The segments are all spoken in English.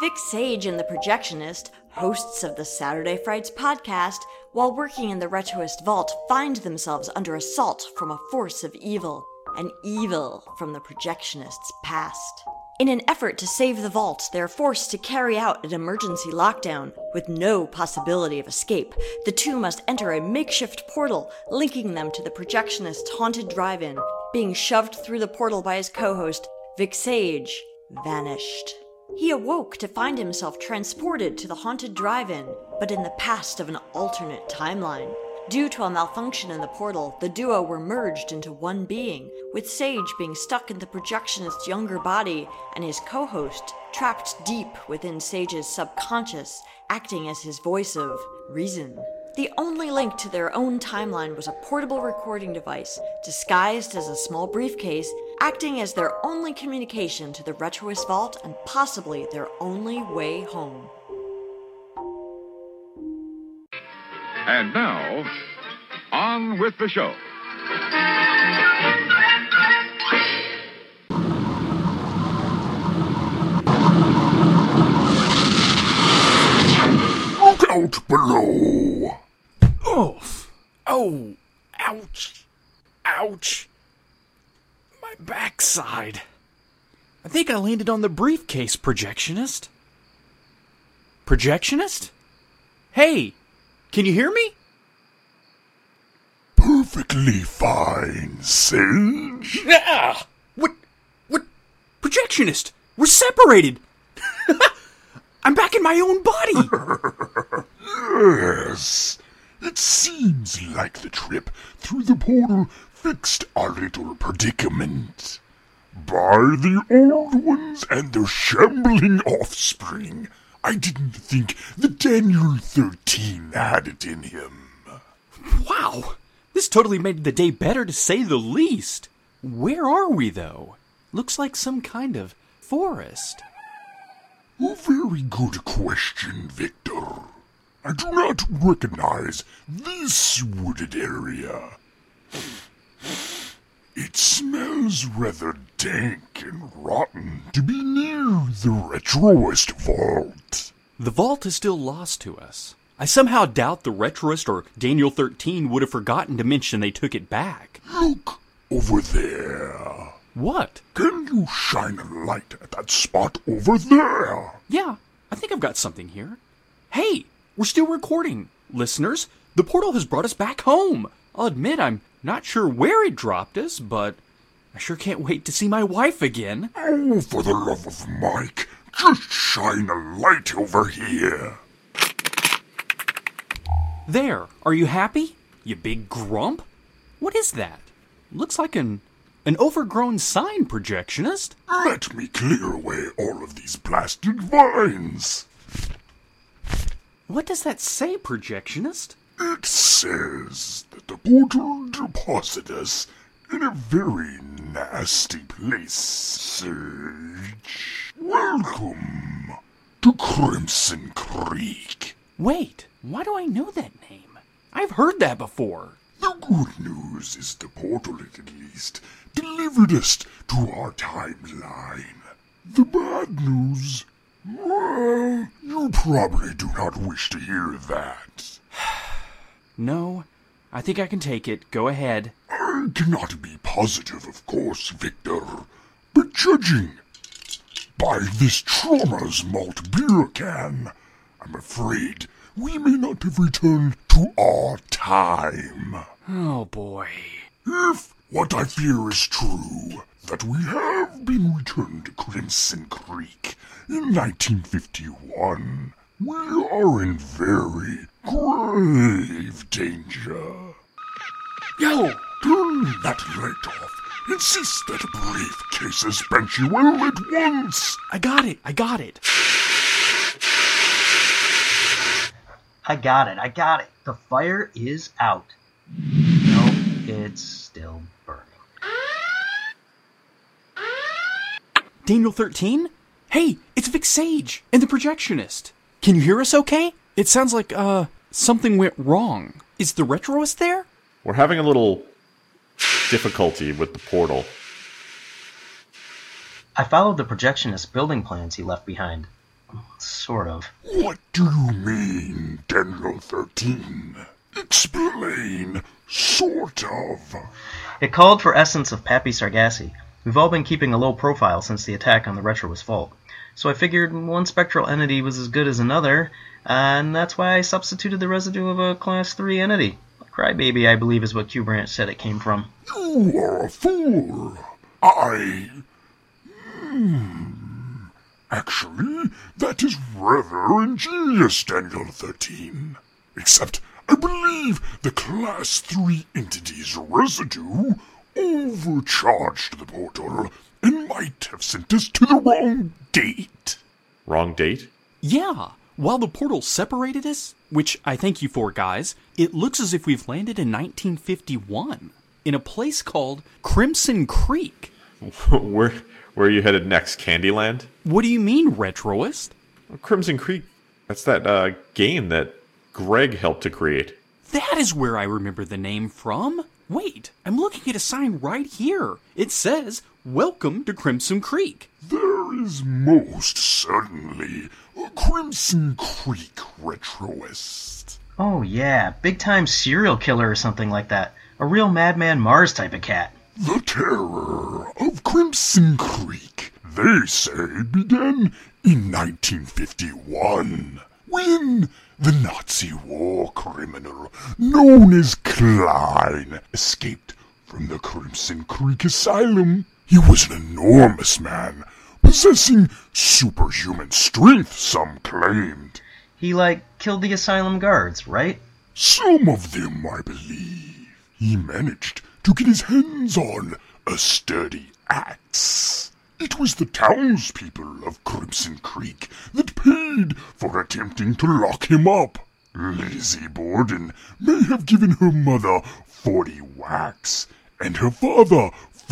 Vic Sage and the Projectionist, hosts of the Saturday Frights podcast, while working in the Retroist Vault, find themselves under assault from a force of evil, an evil from the Projectionist's past. In an effort to save the vault, they are forced to carry out an emergency lockdown. With no possibility of escape, the two must enter a makeshift portal, linking them to the Projectionist's haunted drive-in. Being shoved through the portal by his co-host, Vic Sage vanished. He awoke to find himself transported to the haunted drive-in, but in the past of an alternate timeline. Due to a malfunction in the portal, the duo were merged into one being, with Sage being stuck in the Projectionist's younger body and his co-host trapped deep within Sage's subconscious, acting as his voice of reason. The only link to their own timeline was a portable recording device, disguised as a small briefcase, acting as their only communication to the Retroist Vault and possibly their only way home. And now, on with the show. Look out below! Oof! Oh! Ouch! Ouch! My backside. I think I landed on the briefcase, Projectionist. Projectionist? Hey! Can you hear me? Perfectly fine, Sage. Ah! What? Projectionist! We're separated! I'm back in my own body! Yes. It seems like the trip through the portal fixed our little predicament. By the old ones and their shambling offspring, I didn't think that Daniel 13 had it in him. Wow! This totally made the day better, to say the least. Where are we, though? Looks like some kind of forest. A very good question, Victor. I do not recognize this wooded area. It smells rather dank and rotten to be near the Retroist Vault. The vault is still lost to us. I somehow doubt the Retroist or Daniel 13 would have forgotten to mention they took it back. Look over there. What? Can you shine a light at that spot over there? Yeah, I think I've got something here. Hey, we're still recording. Listeners, the portal has brought us back home. I'll admit I'm not sure where it dropped us, but I sure can't wait to see my wife again. Oh, for the love of Mike, just shine a light over here. There, are you happy? You big grump? What is that? Looks like an overgrown sign, Projectionist. Let me clear away all of these blasted vines. What does that say, Projectionist? It says that the portal deposited us in a very nasty place, Sage. Welcome to Crimson Creek. Wait, why do I know that name? I've heard that before. The good news is the portal at least delivered us to our timeline. The bad news, well, you probably do not wish to hear that. No, I think I can take it. Go ahead. I cannot be positive, of course, Victor, but judging by this Trauma's malt beer can, I'm afraid we may not have returned to our time. Oh, boy. If what I fear is true, that we have been returned to Crimson Creek in 1951, we are in very grave danger. Yo, turn that light off. Insist that briefcases bench you well at once. I got it. I got it. The fire is out. No, it's still burning. Daniel 13? Hey, it's Vic Sage and the Projectionist. Can you hear us okay? It sounds like, something went wrong. Is the Retroist there? We're having a little difficulty with the portal. I followed the Projectionist building plans he left behind. Sort of. What do you mean, Daniel 13? Explain. Sort of. It called for essence of Pappy Sargassi. We've all been keeping a low profile since the attack on the Retroist Vault. So I figured one spectral entity was as good as another, and that's why I substituted the residue of a Class 3 entity. Crybaby, I believe, is what Q-Branch said it came from. You are a fool. Actually, that is rather ingenious, Daniel 13. Except, I believe the Class 3 entity's residue overcharged the portal and might have sent us to the wrong date. Wrong date? Yeah, while the portal separated us, which I thank you for, guys, it looks as if we've landed in 1951, in a place called Crimson Creek. Where are you headed next, Candyland? What do you mean, Retroist? Crimson Creek, that's that game that Greg helped to create. That is where I remember the name from. Wait, I'm looking at a sign right here. It says, "Welcome to Crimson Creek." There is most certainly a Crimson Creek Retroist. Oh yeah, big-time serial killer or something like that. A real Madman Mars type of cat. The terror of Crimson Creek, they say, began in 1951, when the Nazi war criminal known as Klein escaped from the Crimson Creek Asylum. He was an enormous man, possessing superhuman strength, some claimed. He, killed the asylum guards, right? Some of them, I believe. He managed to get his hands on a sturdy axe. It was the townspeople of Crimson Creek that paid for attempting to lock him up. Lizzie Borden may have given her mother 40 whacks and her father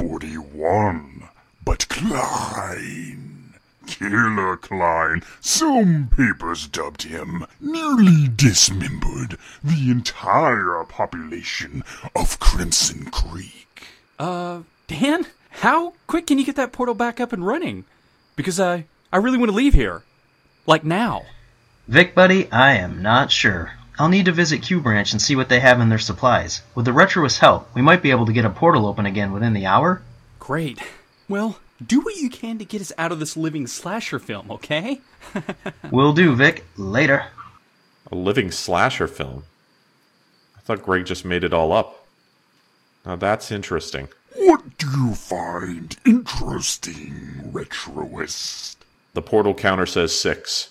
41. But Klein, Killer Klein, some papers dubbed him, nearly dismembered the entire population of Crimson Creek. Dan, how quick can you get that portal back up and running? Because I really want to leave here. Like now. Vic, buddy, I am not sure. I'll need to visit Q-Branch and see what they have in their supplies. With the Retroist help, we might be able to get a portal open again within the hour. Great. Well, do what you can to get us out of this living slasher film, okay? Will do, Vic. Later. A living slasher film? I thought Greg just made it all up. Now that's interesting. What do you find interesting, Retroist? The portal counter says 6.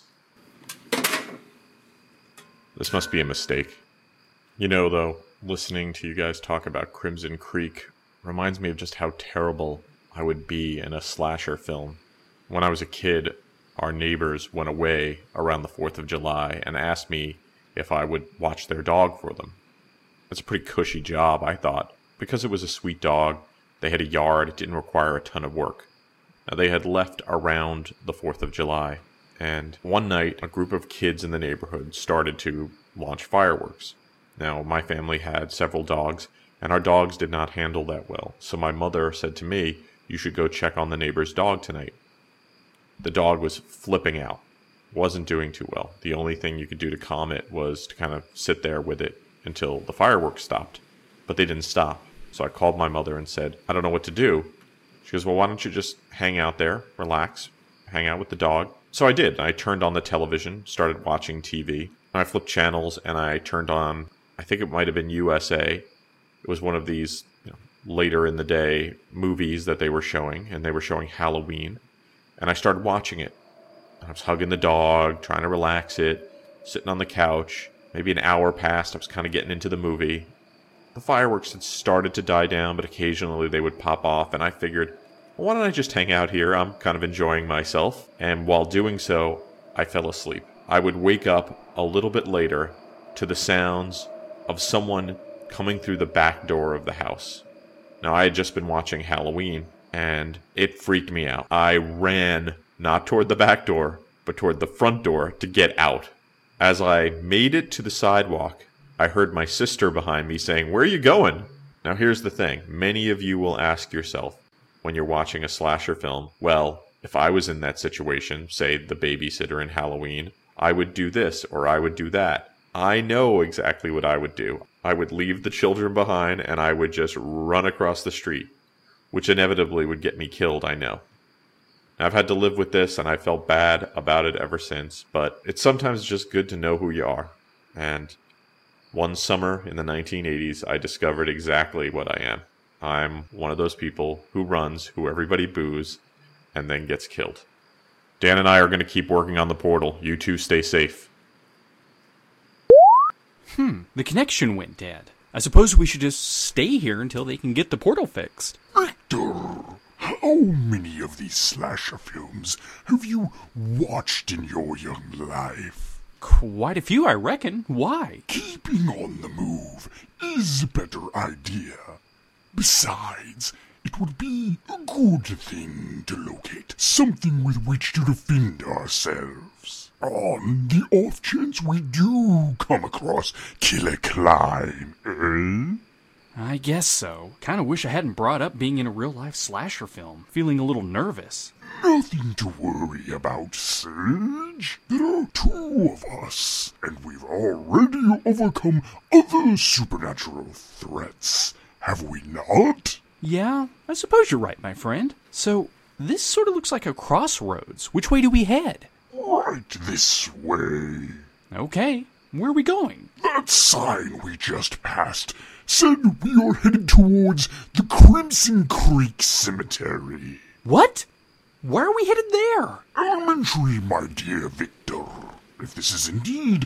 This must be a mistake. You know, though, listening to you guys talk about Crimson Creek reminds me of just how terrible I would be in a slasher film. When I was a kid, our neighbors went away around the 4th of July and asked me if I would watch their dog for them. That's a pretty cushy job, I thought. Because it was a sweet dog, they had a yard, it didn't require a ton of work. Now, they had left around the 4th of July, and one night, a group of kids in the neighborhood started to launch fireworks. Now, my family had several dogs, and our dogs did not handle that well, so my mother said to me, "You should go check on the neighbor's dog tonight." The dog was flipping out, wasn't doing too well. The only thing you could do to calm it was to kind of sit there with it until the fireworks stopped. But they didn't stop, so I called my mother and said, "I don't know what to do." She goes, "Well, why don't you just hang out there, relax, hang out with the dog?" So I did. I turned on the television, started watching TV. I flipped channels, and I turned on, I think it might have been USA. It was one of these later in the day movies that they were showing, and they were showing Halloween. And I started watching it. I was hugging the dog, trying to relax it, sitting on the couch. Maybe an hour passed. I was kind of getting into the movie. The fireworks had started to die down, but occasionally they would pop off, and I figured, well, why don't I just hang out here? I'm kind of enjoying myself. And while doing so, I fell asleep. I would wake up a little bit later to the sounds of someone coming through the back door of the house. Now, I had just been watching Halloween, and it freaked me out. I ran, not toward the back door, but toward the front door to get out. As I made it to the sidewalk, I heard my sister behind me saying, "Where are you going?" Now, here's the thing. Many of you will ask yourself, when you're watching a slasher film, well, if I was in that situation, say the babysitter in Halloween, I would do this or I would do that. I know exactly what I would do. I would leave the children behind and I would just run across the street, which inevitably would get me killed, I know. I've had to live with this and I felt bad about it ever since, but it's sometimes just good to know who you are. And one summer in the 1980s, I discovered exactly what I am. I'm one of those people who runs, who everybody boos, and then gets killed. Dan and I are going to keep working on the portal. You two stay safe. The connection went dead. I suppose we should just stay here until they can get the portal fixed. Victor, how many of these slasher films have you watched in your young life? Quite a few, I reckon. Why? Keeping on the move is a better idea. Besides, it would be a good thing to locate something with which to defend ourselves. On the off chance we do come across Killer Klein, eh? I guess so. Kinda wish I hadn't brought up being in a real-life slasher film. Feeling a little nervous. Nothing to worry about, Serge. There are two of us, and we've already overcome other supernatural threats, have we not? Yeah, I suppose you're right, my friend. So, this sort of looks like a crossroads. Which way do we head? Right this way. Okay, where are we going? That sign we just passed said we are headed towards the Crimson Creek Cemetery. What? Why are we headed there? Elementary, my dear Victor. If this is indeed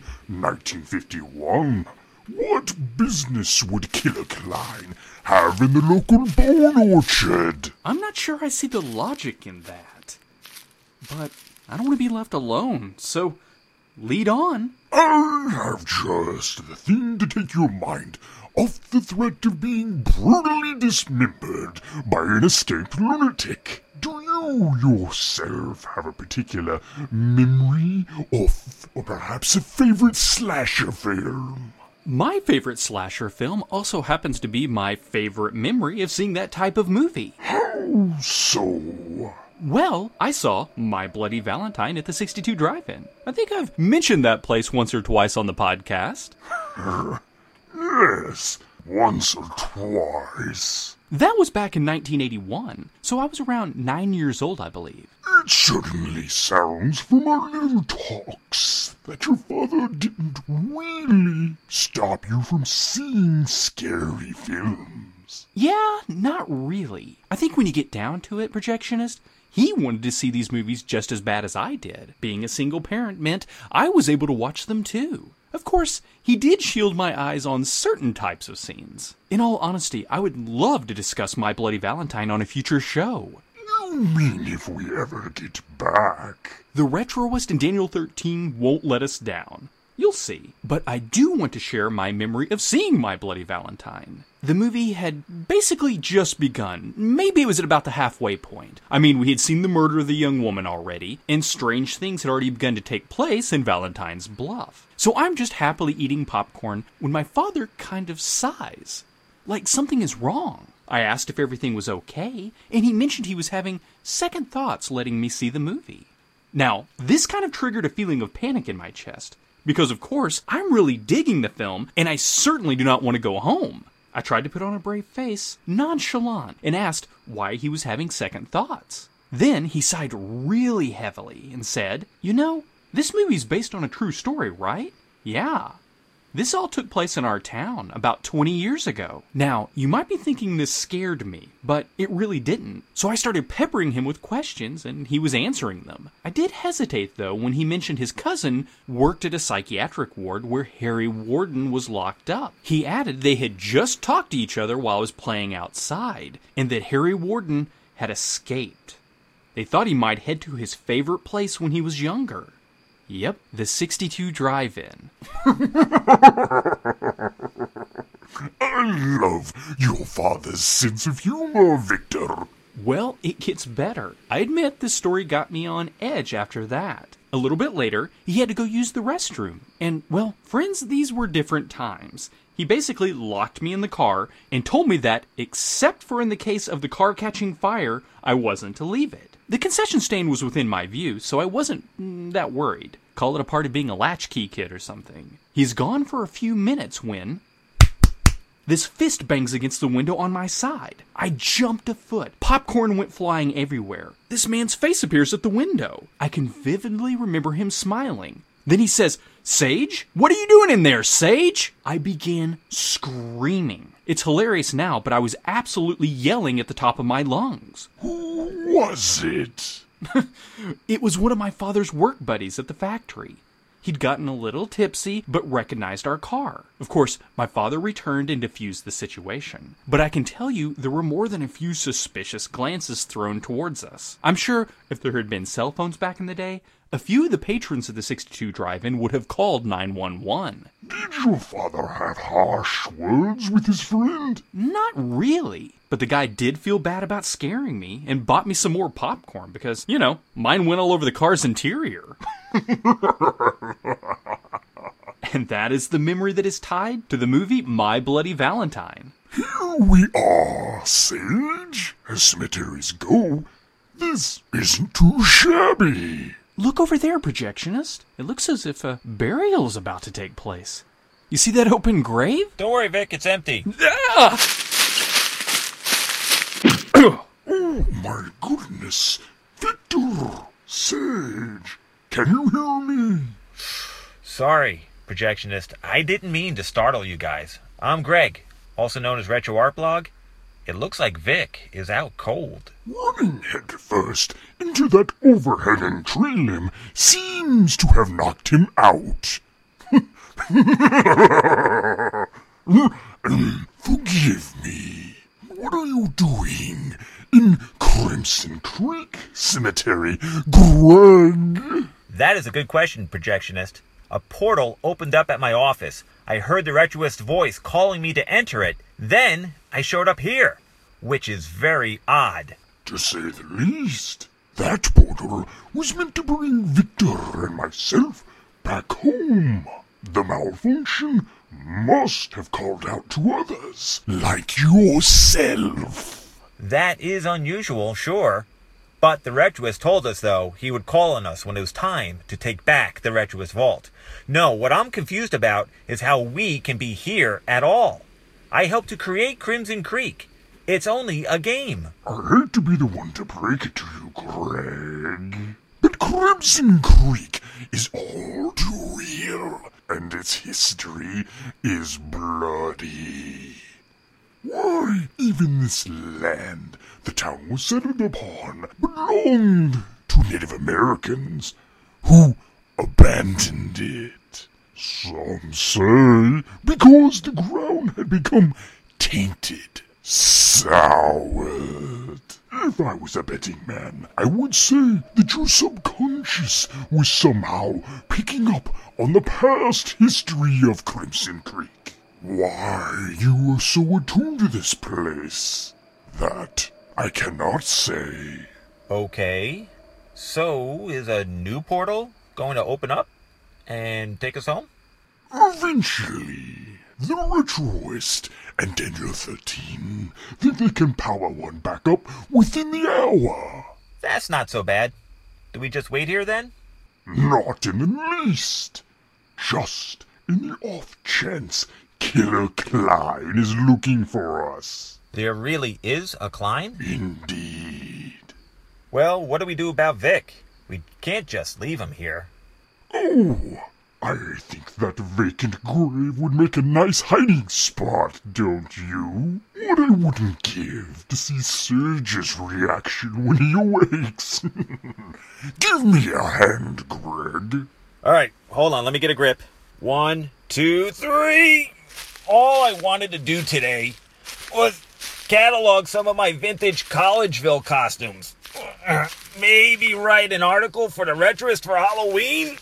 1951, what business would Killer Klein have in the local bone orchard? I'm not sure I see the logic in that. But I don't want to be left alone, so lead on. I have just the thing to take your mind off the threat of being brutally dismembered by an escaped lunatic. Do you yourself have a particular memory of, or perhaps a favorite slasher film? My favorite slasher film also happens to be my favorite memory of seeing that type of movie. How so? Well, I saw My Bloody Valentine at the 62 Drive-In. I think I've mentioned that place once or twice on the podcast. Yes, once or twice. That was back in 1981, so I was around 9 years old, I believe. It certainly sounds from our little talks that your father didn't really stop you from seeing scary films. Yeah, not really. I think when you get down to it, Projectionist, he wanted to see these movies just as bad as I did. Being a single parent meant I was able to watch them too. Of course, he did shield my eyes on certain types of scenes. In all honesty, I would love to discuss My Bloody Valentine on a future show. You mean if we ever get back? The Retroist and Daniel 13 won't let us down. You'll see. But I do want to share my memory of seeing My Bloody Valentine. The movie had basically just begun. Maybe it was at about the halfway point. I mean, we had seen the murder of the young woman already, and strange things had already begun to take place in Valentine's Bluff. So I'm just happily eating popcorn when my father kind of sighs. Like something is wrong. I asked if everything was okay, and he mentioned he was having second thoughts letting me see the movie. Now, this kind of triggered a feeling of panic in my chest. Because, of course, I'm really digging the film, and I certainly do not want to go home. I tried to put on a brave face, nonchalant, and asked why he was having second thoughts. Then he sighed really heavily and said, "You know, this movie's based on a true story, right?" "Yeah. This all took place in our town about 20 years ago." Now, you might be thinking this scared me, but it really didn't. So I started peppering him with questions, and he was answering them. I did hesitate, though, when he mentioned his cousin worked at a psychiatric ward where Harry Warden was locked up. He added they had just talked to each other while I was playing outside, and that Harry Warden had escaped. They thought he might head to his favorite place when he was younger. Yep, the 62 Drive-In. I love your father's sense of humor, Victor. Well, it gets better. I admit this story got me on edge after that. A little bit later, he had to go use the restroom. And, well, friends, these were different times. He basically locked me in the car and told me that, except for in the case of the car catching fire, I wasn't to leave it. The concession stand was within my view, so I wasn't that worried. Call it a part of being a latchkey kid or something. He's gone for a few minutes when this fist bangs against the window on my side. I jumped a foot. Popcorn went flying everywhere. This man's face appears at the window. I can vividly remember him smiling. Then he says, "Sage? What are you doing in there, Sage?" I began screaming. It's hilarious now, but I was absolutely yelling at the top of my lungs. Who was it? It was one of my father's work buddies at the factory. He'd gotten a little tipsy, but recognized our car. Of course, my father returned and diffused the situation. But I can tell you, there were more than a few suspicious glances thrown towards us. I'm sure if there had been cell phones back in the day, a few of the patrons of the 62 Drive-In would have called 911. Did your father have harsh words with his friend? Not really. But the guy did feel bad about scaring me and bought me some more popcorn because, mine went all over the car's interior. And that is the memory that is tied to the movie My Bloody Valentine. Here we are, Sage. As cemeteries go, this isn't too shabby. Look over there, projectionist. It looks as if a burial is about to take place. You see that open grave? Don't worry, Vic, it's empty. Ah! Oh my goodness. Victor! Sage! Can you hear me? Sorry, projectionist. I didn't mean to startle you guys. I'm Greg, also known as Retro Art Blog. It looks like Vic is out cold. Running headfirst into that overhanging tree limb seems to have knocked him out. Forgive me. What are you doing in Crimson Creek Cemetery, Greg? That is a good question, projectionist. A portal opened up at my office. I heard the retroist voice calling me to enter it. Then I showed up here, which is very odd. To say the least. That portal was meant to bring Victor and myself back home. The malfunction must have called out to others, like yourself. That is unusual, sure. But the retroist told us, though, he would call on us when it was time to take back the retroist vault. No, what I'm confused about is how we can be here at all. I helped to create Crimson Creek. It's only a game. I hate to be the one to break it to you, Greg, but Crimson Creek is all too real, and its history is bloody. Why, even this land the town was settled upon belonged to Native Americans, who abandoned it. Some say because the ground had become tainted, soured. If I was a betting man, I would say that your subconscious was somehow picking up on the past history of Crimson Creek. Why you were so attuned to this place, that I cannot say. Okay, so is a new portal going to open up and take us home? Eventually, the Retroist and Daniel 13 think they can power one back up within the hour. That's not so bad. Do we just wait here then? Not in the least. Just in the off chance Killer Klein is looking for us. There really is a Klein? Indeed. Well, what do we do about Vic? We can't just leave him here. Oh, I think that vacant grave would make a nice hiding spot, don't you? What I wouldn't give to see Serge's reaction when he awakes. Give me a hand, Greg. All right, hold on, let me get a grip. 1, 2, 3. All I wanted to do today was catalog some of my vintage Collegeville costumes. Maybe write an article for the Retroist for Halloween?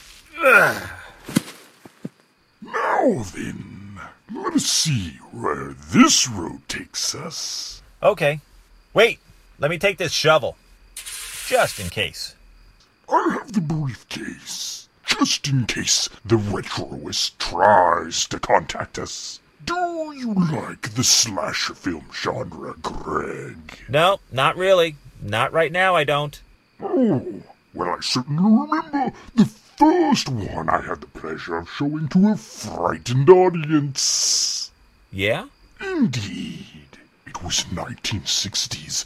Now then, let us see where this road takes us. Okay. Wait, let me take this shovel. Just in case. I have the briefcase. just in case the Retroist tries to contact us. Do you like the slasher film genre, Greg? No, not really. Not right now, I don't. Oh, well, I certainly remember the first one I had the pleasure of showing to a frightened audience. Yeah? Indeed. It was 1960's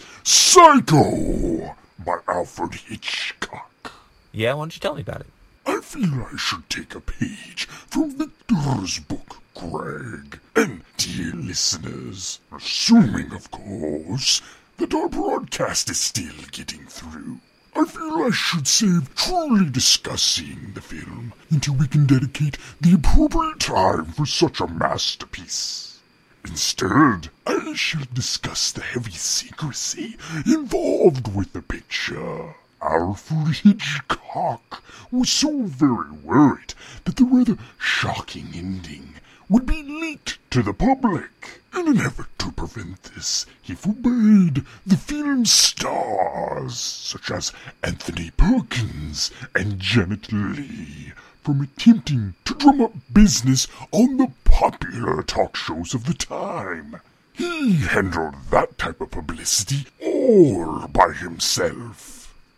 Psycho by Alfred Hitchcock. Yeah, why don't you tell me about it? I feel I should take a page from Victor's book, Greg. And dear listeners, assuming, of course, that our broadcast is still getting through, I feel I should save truly discussing the film until we can dedicate the appropriate time for such a masterpiece. Instead, I shall discuss the heavy secrecy involved with the picture. Alfred Hitchcock was so very worried that the rather shocking ending would be leaked to the public. In an effort to prevent this, he forbade the film stars, such as Anthony Perkins and Janet Leigh, from attempting to drum up business on the popular talk shows of the time. He handled that type of publicity all by himself.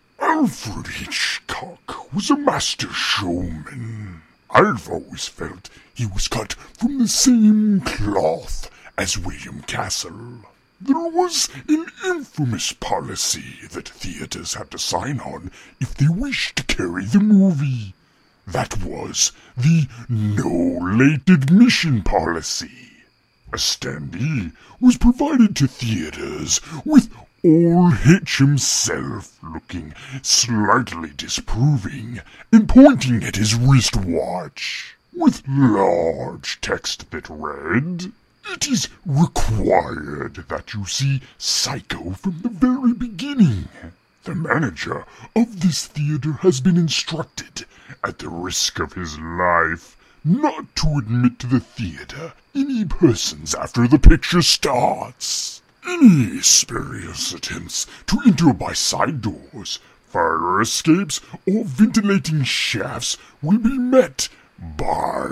Alfred Hitchcock was a master showman. I've always felt he was cut from the same cloth as William Castle. There was an infamous policy that theaters had to sign on if they wished to carry the movie. That was the no late admission policy. A standee was provided to theaters with old Hitch himself looking slightly disapproving and pointing at his wristwatch with large text that read, "It is required that you see Psycho from the very beginning. The manager of this theater has been instructed, at the risk of his life, not to admit to the theater any persons after the picture starts. Any spurious attempts to enter by side doors, fire escapes, or ventilating shafts will be met by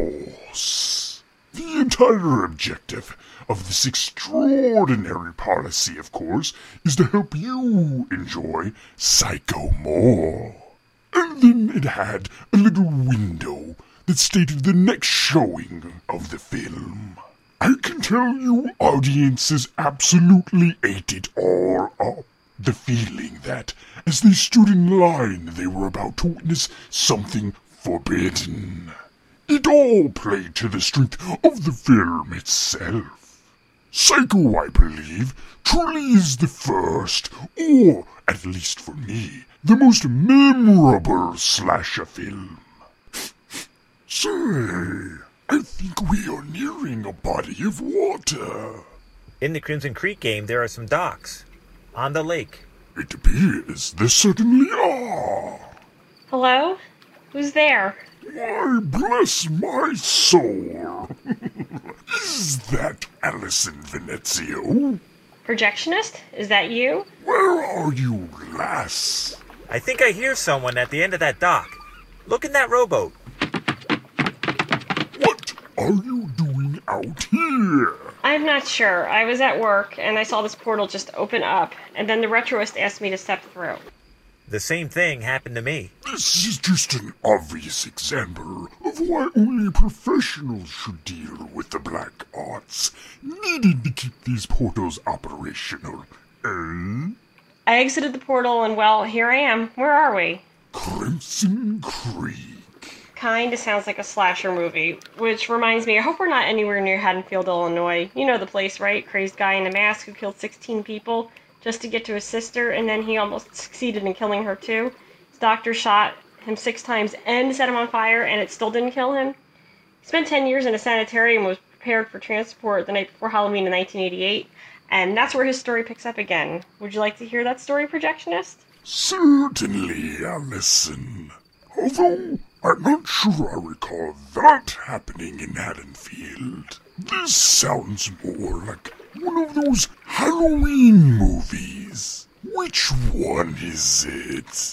force." The entire objective of this extraordinary policy, of course, is to help you enjoy Psycho more. And then it had a little window that stated the next showing of the film. I can tell you audiences absolutely ate it all up. The feeling that, as they stood in line, they were about to witness something forbidden. It all played to the strength of the film itself. Psycho, I believe, truly is the first, or, at least for me, the most memorable slasher film. Say, I think we are nearing a body of water. In the Crimson Creek game, there are some docks on the lake. It appears there certainly are. Hello? Who's there? Why, bless my soul. Is that Alison Venezio? Projectionist? Is that you? Where are you, lass? I think I hear someone at the end of that dock. Look in that rowboat. What are you doing out here? I'm not sure. I was at work, and I saw this portal just open up, and then the Retroist asked me to step through. The same thing happened to me. This is just an obvious example of why only professionals should deal with the black arts, needing to keep these portals operational, eh? I exited the portal, and well, here I am. Where are we? Crimson Creek. Kinda sounds like a slasher movie, which reminds me, I hope we're not anywhere near Haddonfield, Illinois. You know the place, right? Crazed guy in a mask who killed 16 people just to get to his sister, and then he almost succeeded in killing her too. His doctor shot him 6 times and set him on fire, and it still didn't kill him. He spent 10 years in a sanitarium and was prepared for transport the night before Halloween in 1988, and that's where his story picks up again. Would you like to hear that story, Projectionist? Certainly, Alison. Although I'm not sure I recall that happening in Haddonfield. This sounds more like one of those Halloween movies. Which one is it?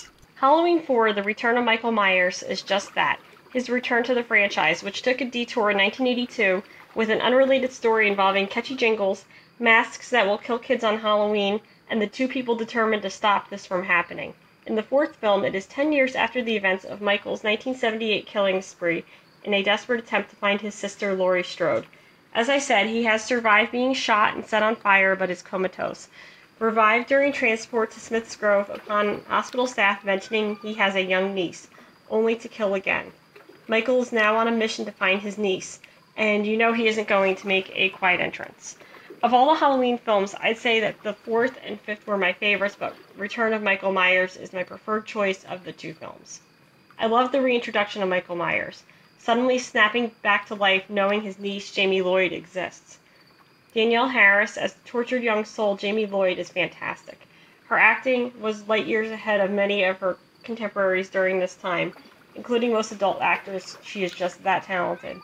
Halloween 4, The Return of Michael Myers, is just that, his return to the franchise, which took a detour in 1982 with an unrelated story involving catchy jingles, masks that will kill kids on Halloween, and the two people determined to stop this from happening. In the fourth film, it is 10 years after the events of Michael's 1978 killing spree in a desperate attempt to find his sister Laurie Strode. As I said, he has survived being shot and set on fire but is comatose. Revived during transport to Smith's Grove upon hospital staff mentioning he has a young niece, only to kill again. Michael is now on a mission to find his niece, and you know he isn't going to make a quiet entrance. Of all the Halloween films, I'd say that the fourth and fifth were my favorites, but Return of Michael Myers is my preferred choice of the two films. I love the reintroduction of Michael Myers, suddenly snapping back to life knowing his niece Jamie Lloyd exists. Danielle Harris as the tortured young soul Jamie Lloyd is fantastic. Her acting was light years ahead of many of her contemporaries during this time, including most adult actors. She is just that talented.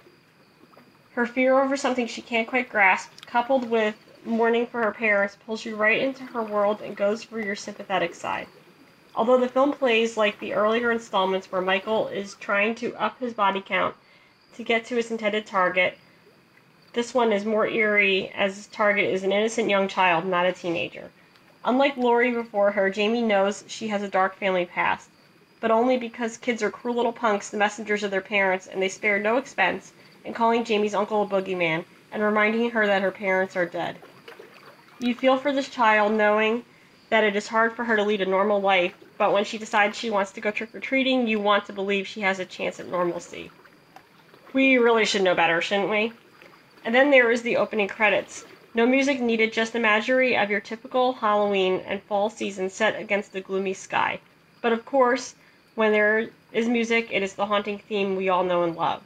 Her fear over something she can't quite grasp, coupled with mourning for her parents, pulls you right into her world and goes for your sympathetic side. Although the film plays like the earlier installments where Michael is trying to up his body count to get to his intended target, this one is more eerie as his target is an innocent young child, not a teenager. Unlike Laurie before her, Jamie knows she has a dark family past, but only because kids are cruel little punks, the messengers of their parents, and they spare no expense in calling Jamie's uncle a boogeyman and reminding her that her parents are dead. You feel for this child knowing that it is hard for her to lead a normal life, but when she decides she wants to go trick-or-treating, you want to believe she has a chance at normalcy. We really should know better, shouldn't we? And then there is the opening credits. No music needed, just imagery of your typical Halloween and fall season set against the gloomy sky. But of course, when there is music, it is the haunting theme we all know and love.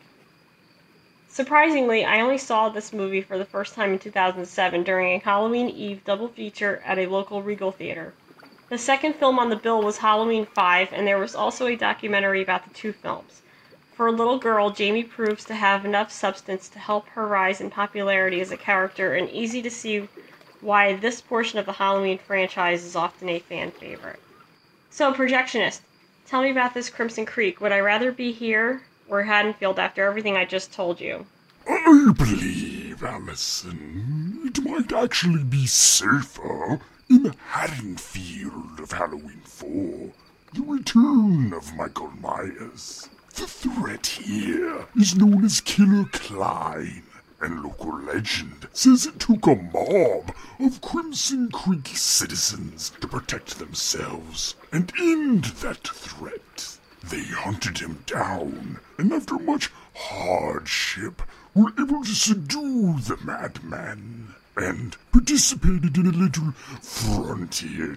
Surprisingly, I only saw this movie for the first time in 2007 during a Halloween Eve double feature at a local Regal theater. The second film on the bill was Halloween 5, and there was also a documentary about the two films. For a little girl, Jamie proves to have enough substance to help her rise in popularity as a character, and easy to see why this portion of the Halloween franchise is often a fan favorite. So, Projectionist, tell me about this Crimson Creek. Would I rather be here or Haddonfield after everything I just told you? I believe, Allison, it might actually be safer in Haddonfield of Halloween 4, The Return of Michael Myers. The threat here is known as Killer Klein, and local legend says it took a mob of Crimson Creek citizens to protect themselves and end that threat. They hunted him down, and after much hardship, were able to subdue the madman, and participated in a little frontier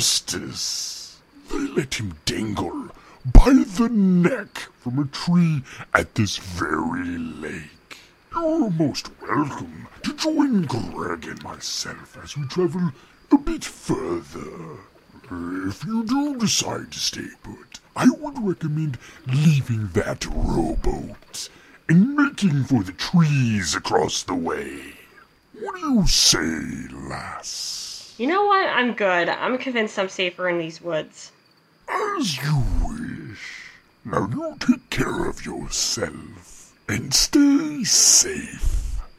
justice. They let him dangle by the neck from a tree at this very lake. You're most welcome to join Greg and myself as we travel a bit further. If you do decide to stay put, I would recommend leaving that rowboat and making for the trees across the way. What do you say, lass? You know what? I'm good. I'm convinced I'm safer in these woods. As you wish. Now you take care of yourself and stay safe.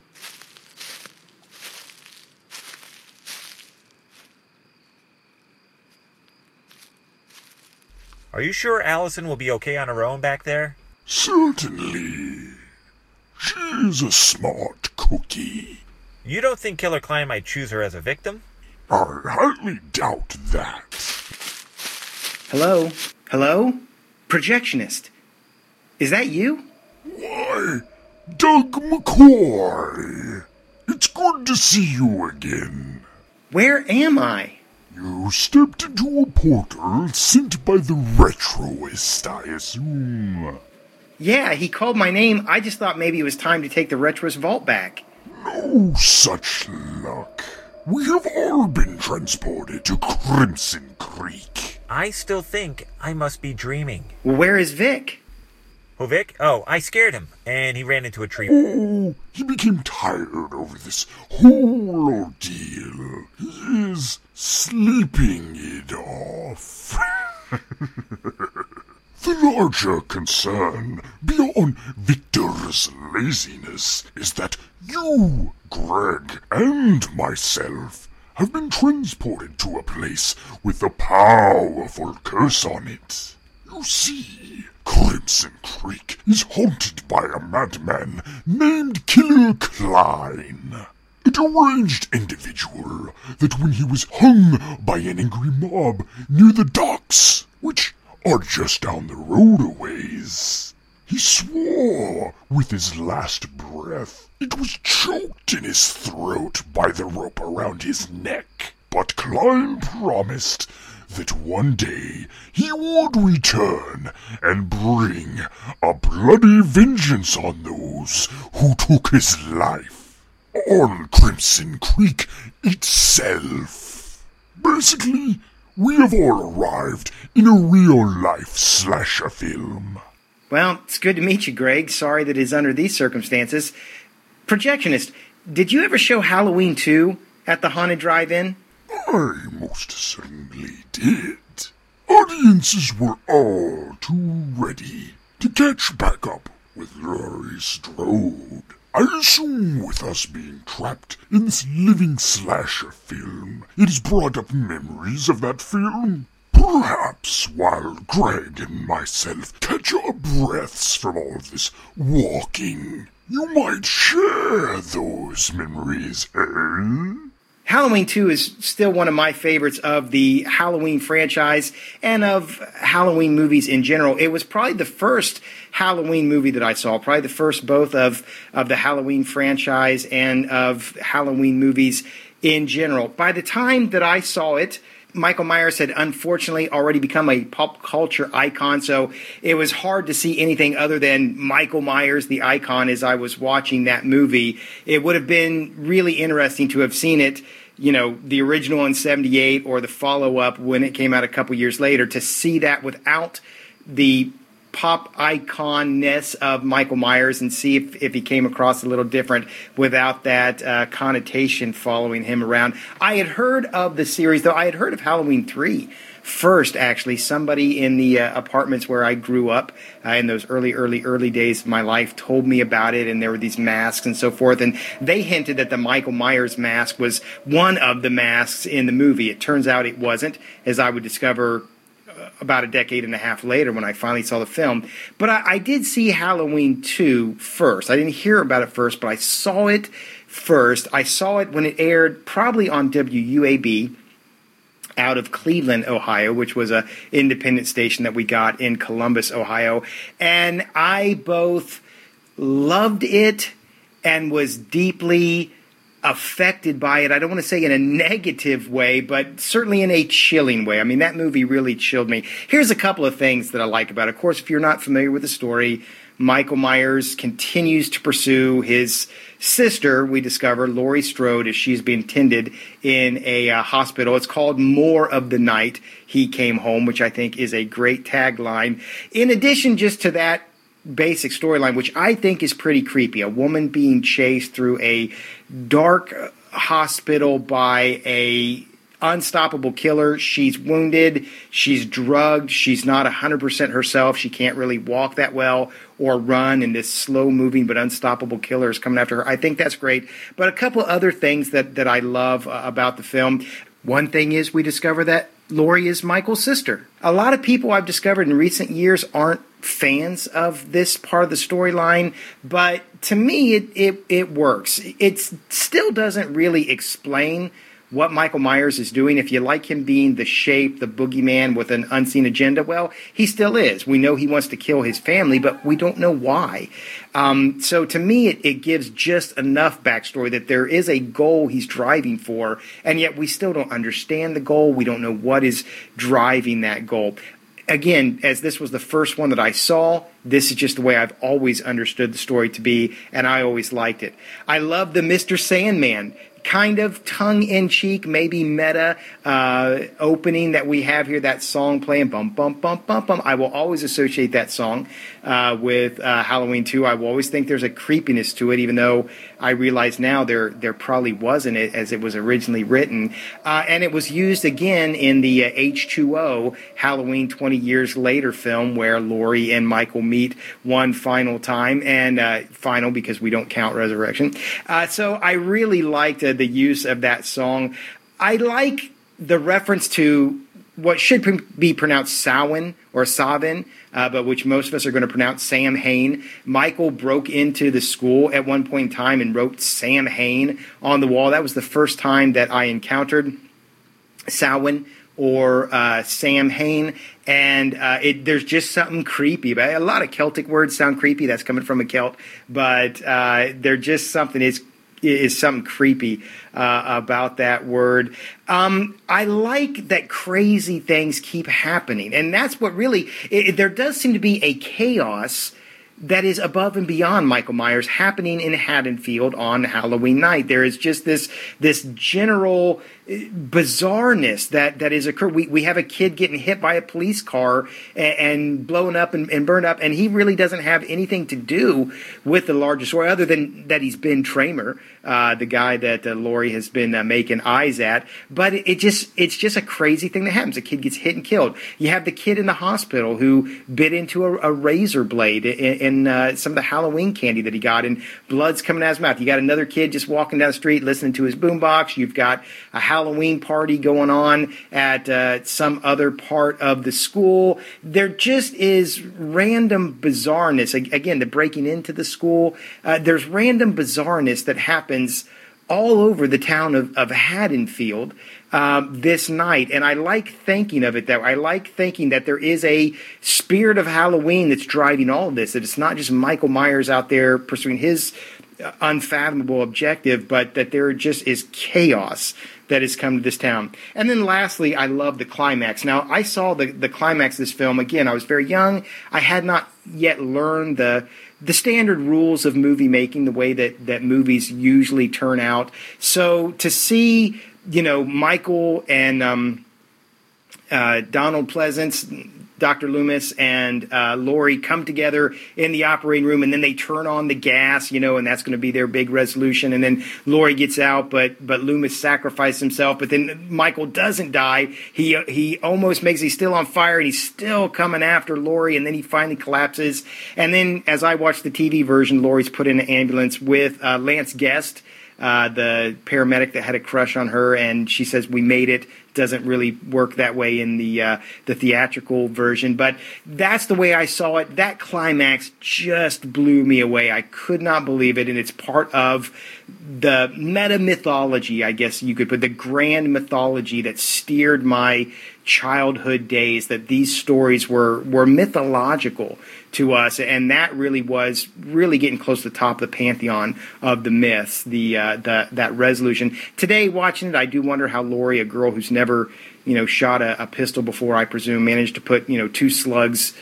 Are you sure Allison will be okay on her own back there? Certainly. She's a smart cookie. You don't think Killer Klein might choose her as a victim? I highly doubt that. Hello? Hello? Projectionist. Is that you? Why, Doug McCoy. It's good to see you again. Where am I? You stepped into a portal sent by the Retroist, I assume. Yeah, he called my name. I just thought maybe it was time to take the Retroist Vault back. No such luck. We have all been transported to Crimson Creek. I still think I must be dreaming. Well, where is Vic? Oh, Vic? Oh, I scared him, and he ran into a tree. Oh, he became tired over this whole ordeal. He is sleeping it off. The larger concern, beyond Victor's laziness, is that you, Greg, and myself have been transported to a place with a powerful curse on it. You see, Crimson Creek is haunted by a madman named Killer Klein. A deranged individual that when he was hung by an angry mob near the docks, which are just down the road a ways, he swore with his last breath it was choked in his throat by the rope around his neck. But Klein promised that one day he would return and bring a bloody vengeance on those who took his life on Crimson Creek itself. Basically, we have all arrived in a real-life slasher film. Well, it's good to meet you, Greg. Sorry that it's under these circumstances. Projectionist, did you ever show Halloween 2 at the Haunted Drive-In? I most certainly did. Audiences were all too ready to catch back up with Laurie Strode. I assume with us being trapped in this living slasher film, it has brought up memories of that film. Perhaps while Greg and myself catch our breaths from all of this walking, you might share those memories, eh? Halloween 2 is still one of my favorites of the Halloween franchise and of Halloween movies in general. It was probably the first Halloween movie that I saw, probably the first both of the Halloween franchise and of Halloween movies in general. By the time that I saw it, Michael Myers had unfortunately already become a pop culture icon, so it was hard to see anything other than Michael Myers, the icon, as I was watching that movie. It would have been really interesting to have seen it, you know, the original in 78 or the follow-up when it came out a couple years later, to see that without the pop icon-ness of Michael Myers and see if he came across a little different without that connotation following him around. I had heard of the series, though. I had heard of Halloween 3 first, actually. Somebody in the apartments where I grew up in those early days of my life told me about it, and there were these masks and so forth, and they hinted that the Michael Myers mask was one of the masks in the movie. It turns out it wasn't, as I would discover about a decade and a half later when I finally saw the film. But I did see Halloween 2 first. I didn't hear about it first, but I saw it first. I saw it when it aired probably on WUAB out of Cleveland, Ohio, which was an independent station that we got in Columbus, Ohio. And I both loved it and was deeply affected by it. I don't want to say in a negative way, but certainly in a chilling way. I mean, that movie really chilled me. Here's a couple of things that I like about it. Of course, if you're not familiar with the story, Michael Myers continues to pursue his sister, we discover, Laurie Strode, as she's being tended in a hospital. It's called More of the Night He Came Home, which I think is a great tagline. In addition just to that basic storyline, which I think is pretty creepy, a woman being chased through a dark hospital by a unstoppable killer. She's wounded, she's drugged, she's not 100% herself, she can't really walk that well or run, and this slow-moving but unstoppable killer is coming after her. I think that's great. But a couple other things that I love about the film. One thing is we discover that Laurie is Michael's sister. A lot of people I've discovered in recent years aren't fans of this part of the storyline, but to me it works. It still doesn't really explain what Michael Myers is doing. If you like him being the Shape, the boogeyman with an unseen agenda, well, he still is. We know he wants to kill his family, but we don't know why. So to me, it gives just enough backstory that there is a goal he's driving for, and yet we still don't understand the goal. We don't know what is driving that goal. Again, as this was the first one that I saw, this is just the way I've always understood the story to be, and I always liked it. I love the Mr. Sandman kind of tongue-in-cheek, maybe meta opening that we have here, that song playing, bum, bum, bum, bum, bum. I will always associate that song with Halloween 2. I will always think there's a creepiness to it, even though I realize now there probably wasn't, as it was originally written. And it was used again in the H2O Halloween 20 Years Later film, where Laurie and Michael meet one final time, and final because we don't count Resurrection. So I really liked the use of that song. I like the reference to what should be pronounced Samhain or Savin, but which most of us are going to pronounce Sam Hain. Michael broke into the school at one point in time and wrote Sam Hain on the wall. That was the first time that I encountered Samhain or Sam Hain, and there's just something creepy. But a lot of Celtic words sound creepy. That's coming from a Celt, but they're just something is something creepy about that word. I like that crazy things keep happening, and that's what really there does seem to be a chaos that is above and beyond Michael Myers happening in Haddonfield on Halloween night. There is just this general bizarreness that is occurring. We have a kid getting hit by a police car and blown up and burned up, and he really doesn't have anything to do with the larger story other than that he's Ben Tramer, the guy that Laurie has been making eyes at. But it's just a crazy thing that happens. A kid gets hit and killed. You have the kid in the hospital who bit into a razor blade in some of the Halloween candy that he got, and blood's coming out of his mouth. You got another kid just walking down the street listening to his boombox. You've got a Halloween party going on at some other part of the school. There just is random bizarreness. Again, the breaking into the school. There's random bizarreness that happens all over the town of Haddonfield this night, and I like thinking of it that way. I like thinking that there is a spirit of Halloween that's driving all of this, that it's not just Michael Myers out there pursuing his unfathomable objective, but that there just is chaos that has come to this town. And then lastly, I love the climax. Now, I saw the climax of this film, again, I was very young. I had not yet learned the standard rules of movie making, the way that movies usually turn out. So to see, Michael and Donald Pleasance, Dr. Loomis and Laurie come together in the operating room, and then they turn on the gas, and that's going to be their big resolution. And then Laurie gets out, but Loomis sacrificed himself. But then Michael doesn't die. He almost he's still on fire, and he's still coming after Laurie, and then he finally collapses. And then, as I watched the TV version, Laurie's put in an ambulance with Lance Guest, the paramedic that had a crush on her, and she says, "We made it." Doesn't really work that way in the theatrical version, but that's the way I saw it. That climax just blew me away. I could not believe it, and it's part of the meta mythology, I guess you could put, the grand mythology that steered my childhood days, that these stories were mythological to us, and that really was getting close to the top of the pantheon of the myths, that resolution. Today, watching it, I do wonder how Laurie, a girl who's never, shot a pistol before, I presume, managed to put, 2 slugs,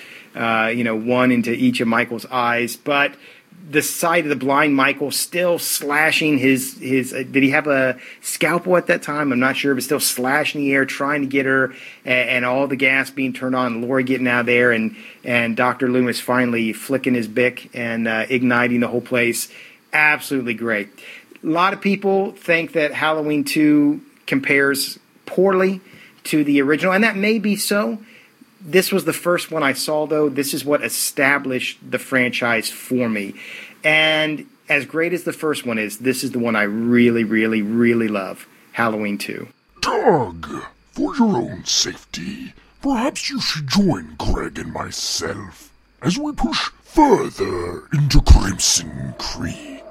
one into each of Michael's eyes, but the sight of the blind Michael still slashing his did he have a scalpel at that time? I'm not sure, but still slashing the air, trying to get her, and all the gas being turned on, Laurie getting out of there, and Dr. Loomis finally flicking his Bic and igniting the whole place. Absolutely great. A lot of people think that Halloween 2 compares poorly to the original, and that may be so. This was the first one I saw, though. This is what established the franchise for me. And as great as the first one is, this is the one I really, really, really love, Halloween 2. Doug, for your own safety, perhaps you should join Greg and myself as we push further into Crimson Creek.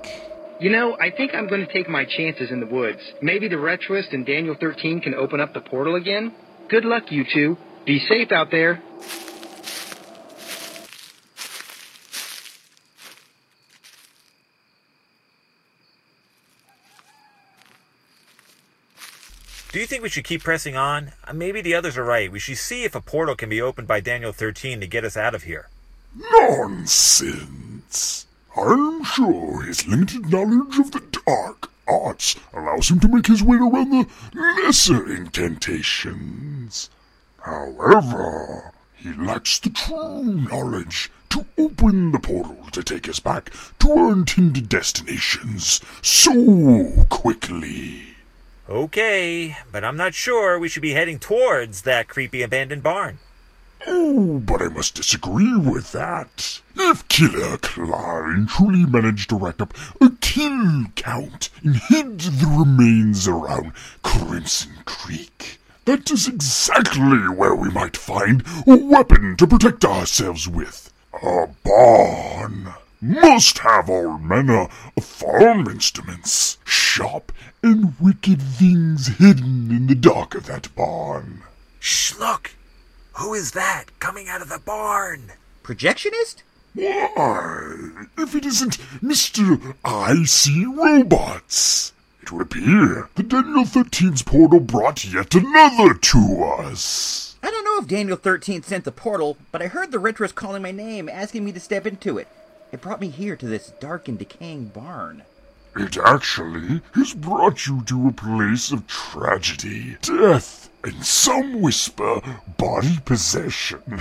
I think I'm going to take my chances in the woods. Maybe the Retroist and Daniel 13 can open up the portal again. Good luck, you two. Be safe out there. Do you think we should keep pressing on? Maybe the others are right. We should see if a portal can be opened by Daniel 13 to get us out of here. Nonsense! I'm sure his limited knowledge of the dark arts allows him to make his way around the lesser incantations. However, he lacks the true knowledge to open the portal to take us back to our intended destinations so quickly. Okay, but I'm not sure we should be heading towards that creepy abandoned barn. Oh, but I must disagree with that. If Killer Klein truly managed to rack up a kill count and hid the remains around Crimson Creek, that is exactly where we might find a weapon to protect ourselves with. A barn must have all manner of farm instruments, sharp and wicked things hidden in the dark of that barn. Shh, look! Who is that coming out of the barn? Projectionist? Why, if it isn't Mr. I.C. Robots. It would appear that Daniel 13's portal brought yet another to us. I don't know if Daniel 13 sent the portal, but I heard the Retros calling my name, asking me to step into it. It brought me here to this dark and decaying barn. It actually has brought you to a place of tragedy, death, and some whisper body possession.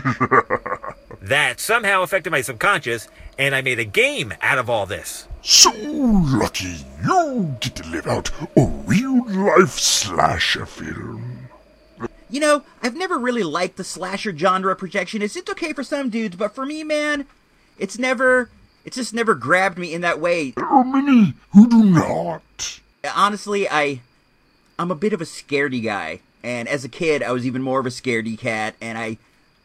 That somehow affected my subconscious, and I made a game out of all this. So lucky you get to live out a real-life slasher film. You know, I've never really liked the slasher genre Projectionist. It's okay for some dudes, but for me, man, it's just never grabbed me in that way. There are many who do not. Honestly, I'm a bit of a scaredy guy, and as a kid, I was even more of a scaredy cat, and I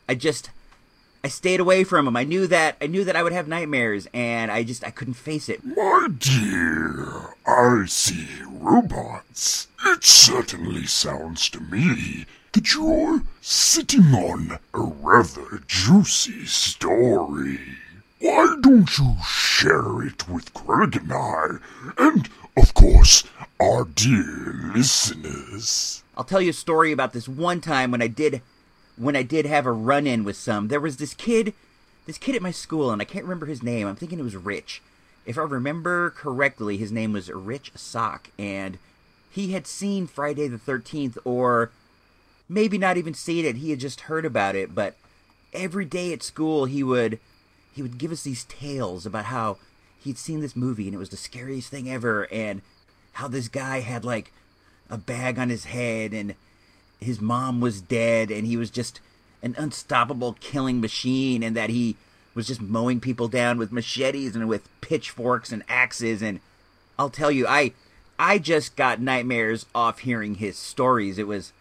stayed away from him. I knew that I would have nightmares, and I couldn't face it. My dear, I see robots. It certainly sounds to me that you're sitting on a rather juicy story. Why don't you share it with Greg and I, and, of course, our dear listeners? I'll tell you a story about this one time when I did have a run-in with some. There was this kid at my school, and I can't remember his name. I'm thinking it was Rich. If I remember correctly, his name was Rich Sock, and he had seen Friday the 13th, or maybe not even seen it. He had just heard about it, but every day at school he would give us these tales about how he'd seen this movie and it was the scariest thing ever, and how this guy had like a bag on his head and his mom was dead and he was just an unstoppable killing machine, and that he was just mowing people down with machetes and with pitchforks and axes. And I'll tell you, I just got nightmares off hearing his stories. It was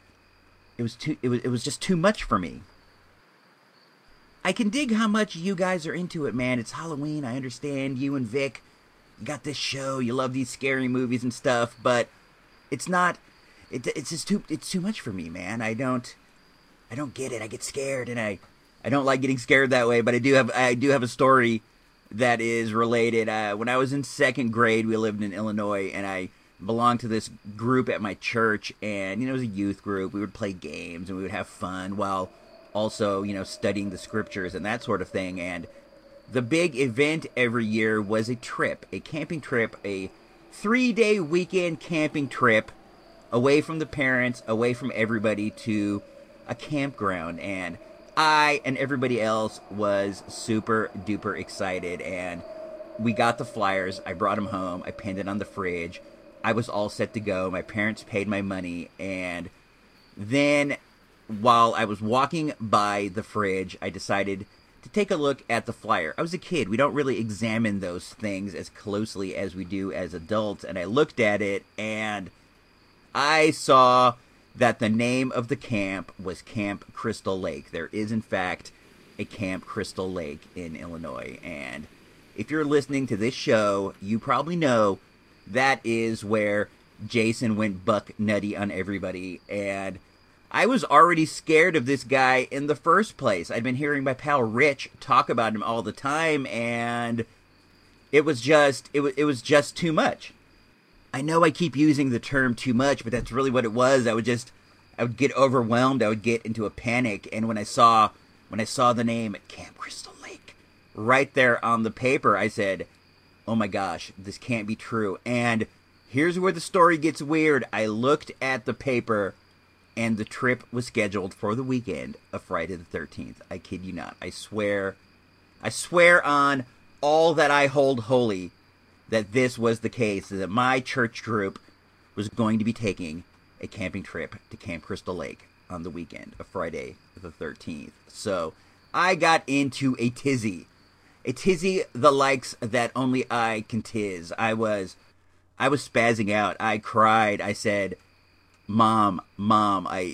just too much for me. I can dig how much you guys are into it, man. It's Halloween, I understand. You and Vic, you got this show, you love these scary movies and stuff, but it's too much for me, man. I don't get it. I get scared, and I don't like getting scared that way, but I do have a story that is related. When I was in second grade, we lived in Illinois, and I belonged to this group at my church, and, it was a youth group. We would play games, and we would have fun while also, studying the scriptures and that sort of thing. And the big event every year was a camping trip, a 3-day weekend camping trip away from the parents, away from everybody, to a campground. And I and everybody else was super duper excited, and we got the flyers. I brought them home. I pinned it on the fridge. I was all set to go. My parents paid my money, and then while I was walking by the fridge, I decided to take a look at the flyer. I was a kid. We don't really examine those things as closely as we do as adults. And I looked at it, and I saw that the name of the camp was Camp Crystal Lake. There is, in fact, a Camp Crystal Lake in Illinois. And if you're listening to this show, you probably know that is where Jason went buck nutty on everybody. And I was already scared of this guy in the first place. I'd been hearing my pal Rich talk about him all the time, and it was just too much. I know I keep using the term too much, but that's really what it was. I would get overwhelmed. I would get into a panic, and when I saw the name Camp Crystal Lake right there on the paper, I said, "Oh my gosh, this can't be true." And here's where the story gets weird. I looked at the paper, and the trip was scheduled for the weekend of Friday the 13th. I kid you not. I swear on all that I hold holy that this was the case, that my church group was going to be taking a camping trip to Camp Crystal Lake on the weekend of Friday the 13th. So I got into a tizzy the likes that only I can tiz. I was spazzing out. I cried. I said, Mom, I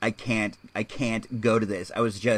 can't go to this. I was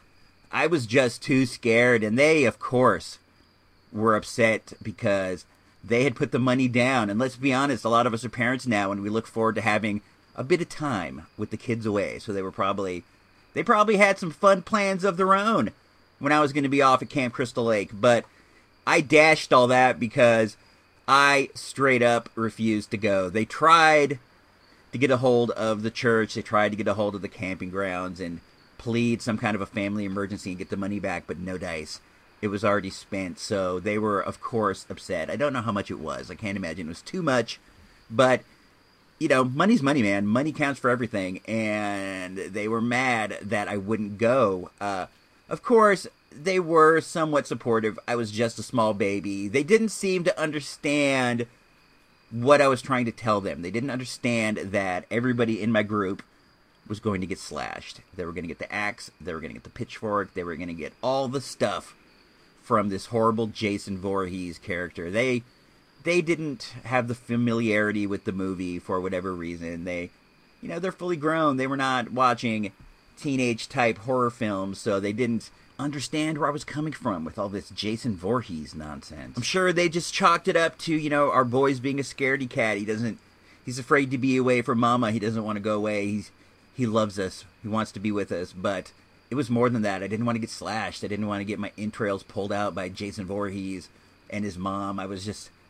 just too scared. And they, of course, were upset because they had put the money down. And let's be honest, a lot of us are parents now, and we look forward to having a bit of time with the kids away. So they probably had some fun plans of their own when I was going to be off at Camp Crystal Lake. But I dashed all that because I straight up refused to go. They tried to get a hold of the church. They tried to get a hold of the camping grounds and plead some kind of a family emergency and get the money back, but no dice. It was already spent, so they were, of course, upset. I don't know how much it was. I can't imagine it was too much, but, you know, money's money, man. Money counts for everything, and they were mad that I wouldn't go. Of course, they were somewhat supportive. I was just a small baby. They didn't seem to understand what I was trying to tell them. They didn't understand that everybody in my group was going to get slashed. They were going to get the axe, they were going to get the pitchfork, they were going to get all the stuff from this horrible Jason Voorhees character. They didn't have the familiarity with the movie for whatever reason. They're fully grown. They were not watching teenage-type horror films, so they didn't understand where I was coming from with all this Jason Voorhees nonsense. I'm sure they just chalked it up to, our boy's being a scaredy cat. He's afraid to be away from Mama. He doesn't want to go away. He loves us. He wants to be with us, but it was more than that. I didn't want to get slashed. I didn't want to get my entrails pulled out by Jason Voorhees and his mom. I was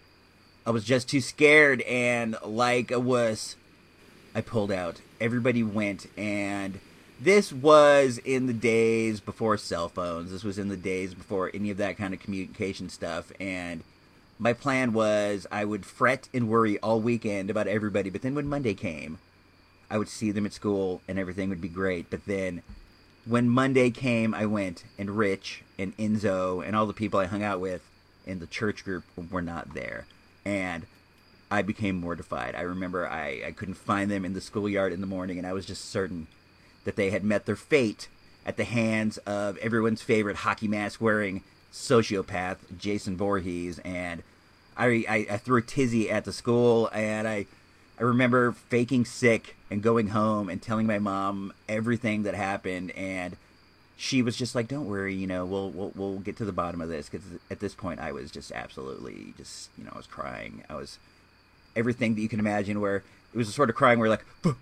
just too scared, and like a wuss, I pulled out. Everybody went, and this was in the days before cell phones. This was in the days before any of that kind of communication stuff, and my plan was I would fret and worry all weekend about everybody, but then when Monday came, I would see them at school, and everything would be great. But then when Monday came, I went, and Rich and Enzo and all the people I hung out with in the church group were not there. And I became mortified. I remember I couldn't find them in the schoolyard in the morning, and I was just certain that they had met their fate at the hands of everyone's favorite hockey mask-wearing sociopath, Jason Voorhees. And I threw a tizzy at the school, and I remember faking sick and going home and telling my mom everything that happened, and she was just like, "Don't worry, we'll get to the bottom of this." Because at this point, I was just absolutely I was crying. I was everything that you can imagine. Where it was a sort of crying where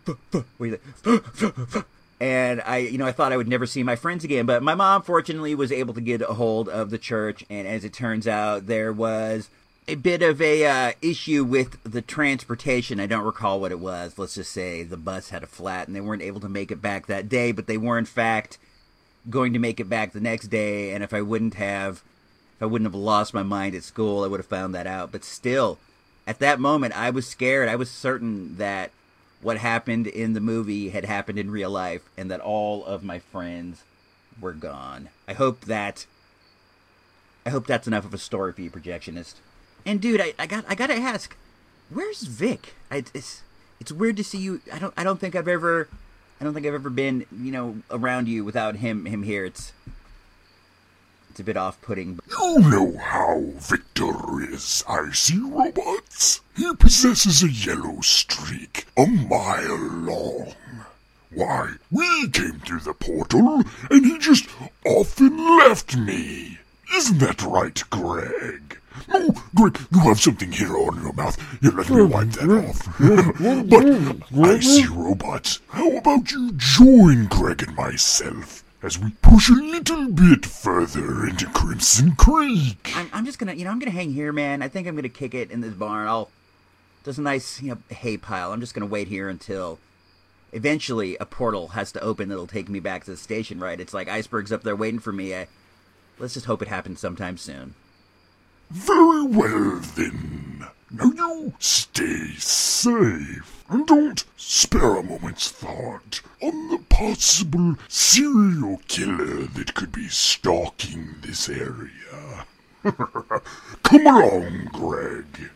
and I thought I would never see my friends again. But my mom, fortunately, was able to get a hold of the church, and as it turns out, there was a bit of a issue with the transportation. I don't recall what it was. Let's just say the bus had a flat and they weren't able to make it back that day, but they were in fact going to make it back the next day. And if I wouldn't have lost my mind at school, I would have found that out. But still, at that moment, I was scared. I was certain that what happened in the movie had happened in real life and that all of my friends were gone. I hope that's enough of a story for you, projectionist. And dude, I gotta ask, where's Vic? It's weird to see you. I don't think I've ever been around you without him here. It's a bit off-putting. You know how Victor is, I see, robots. He possesses a yellow streak, a mile long. Why, we came through the portal, and he just off and left me. Isn't that right, Greg? No, Greg, you have something here on your mouth. Here, let me wipe that off. But I see, robots. How about you join Greg and myself as we push a little bit further into Crimson Creek? I'm just gonna, I'm gonna hang here, man. I think I'm gonna kick it in this barn. There's a nice, hay pile. I'm just gonna wait here until eventually a portal has to open that'll take me back to the station, right? It's like icebergs up there waiting for me. Let's just hope it happens sometime soon. Very well, then. Now you stay safe, and don't spare a moment's thought on the possible serial killer that could be stalking this area. Come along, Greg.